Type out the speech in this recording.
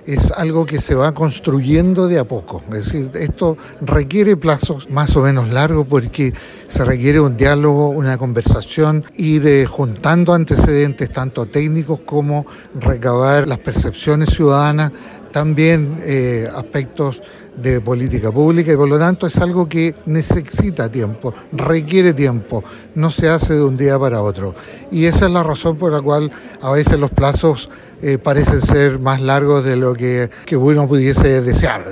es algo que se va construyendo de a poco. Es decir, esto requiere plazos más o menos largos porque se requiere un diálogo, una conversación, ir juntando antecedentes tanto técnicos como recabar las percepciones ciudadanas, también aspectos de política pública, y por lo tanto es algo que necesita tiempo, requiere tiempo, no se hace de un día para otro. Y esa es la razón por la cual a veces los plazos parecen ser más largos de lo que uno pudiese desear.